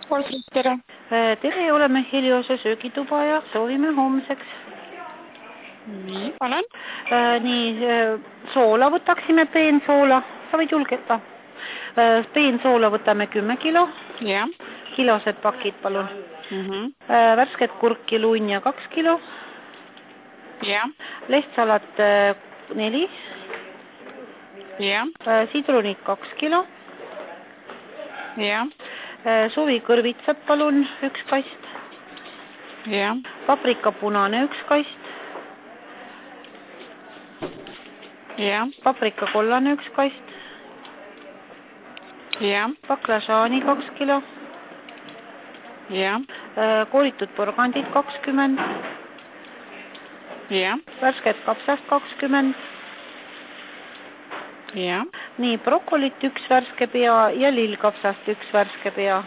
tere. Tere, oleme Heliose söögituba ja soovime homseks. Nii, olen. Nii, soola võtaksime peensoola. Sa võid julgeda. Peensoola võtame 10 kilo. Ja. Kilosed pakid, palun. Värsket kurki luunja 2 kilo. Ja. Lehtsalat 4. Ja. Sidrunid 2 kilo. Ja. Suvikõrvitsad, palun, 1 kast. Ja. Paprika punane 1 kast. Ja. Paprika kollane 1 kast. Ja. Baklažaani 2 kilo. Ja. Koolitud porgandid 20. Ja. Värsket kapsast 20. Ja. Nii, brokolit 1 värske pea ja lillkapsast 1 värske pea.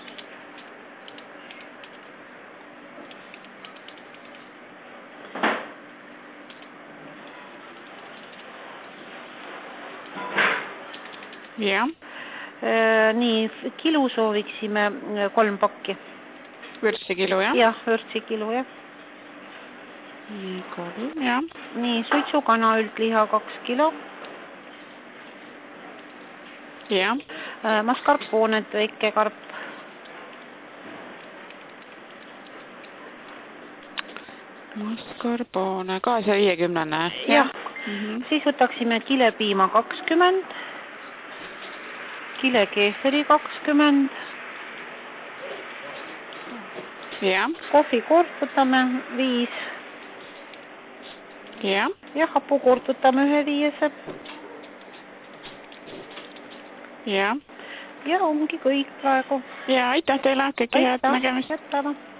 Ja. Nii, kilo sooviksime 3 pakki. Vürtsikilo, jah? Jah, vürtsikilo, jah. Nii, 3, jah. Nii, suitsukana üldliha 2 kilo. Ja. Mascarpooned, väike karp. Mascarpone, ka see 50-ne? Jah. Siis võtaksime kilepiima 20. Kilekeeferi 20. Ja. Kohvikoort võtame 5. Ja. Ja hapukoort võtame 1 5. Ja. Ja ongi kõik praegu. Ja, aitäh teile, kõike head nägemist. Aitäh, jätama.